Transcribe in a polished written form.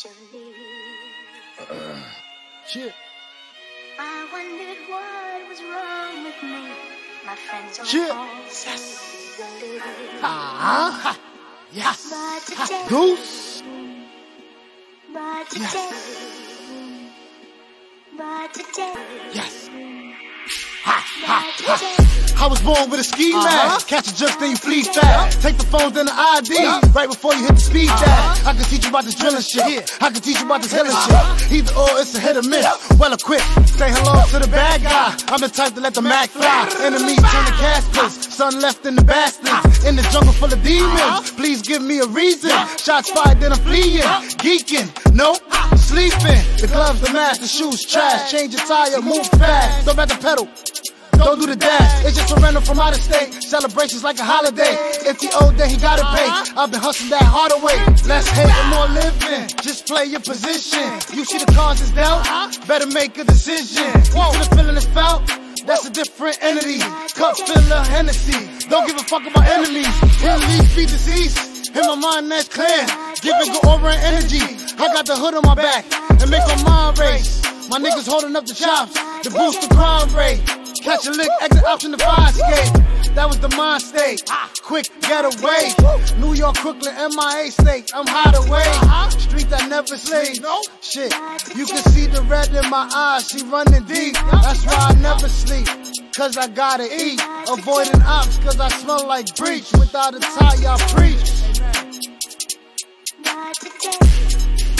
Shit. I wondered what was wrong with me. My friends all Shit. Yes. Yes. But today, Goose. but today, but today, Yes. but today. I was born with a ski mask. Catch a jerk, then you flee fast. Take the phones, then the ID. Right before you hit the speed tag. I can teach you about this drilling shit. I can teach you about this healing shit. Either or, it's a hit or miss. Well equipped. Say hello to the bad guy. I'm the type to let the Mac fly. Enemies turn to caskets. Son left in the bastards. In the jungle full of demons. Please give me a reason. Shots fired, then I'm fleeing. Geeking. Nope. Sleeping. The gloves, the mask, the shoes, trash. Change your tire, move fast. Don't back the pedal. Don't do the dash, it's just surrender from out of state. Celebrations like a holiday. If he owed, then he gotta pay. I've been hustling that harder way. Less hate and more living. Just play your position. You see the cards is dealt, better make a decision. You see the feeling is felt, that's a different entity. Cup filler Hennessy. Don't give a fuck about enemies. Enemies be deceased. In my mind, that's clear. Giving good aura and energy. I got the hood on my back and make my mind race. My niggas holding up the chops to boost the crime rate. Catch a lick, exit option to fire escape. That was the mind state. Quick getaway. New York, Brooklyn, MIA state. I'm hideaway. Street that never sleep. Shit, you can see the red in my eyes. She running deep. That's why I never sleep. Cause I gotta eat. Avoiding ops cause I smell like breach. Without a tie, I preach. But today,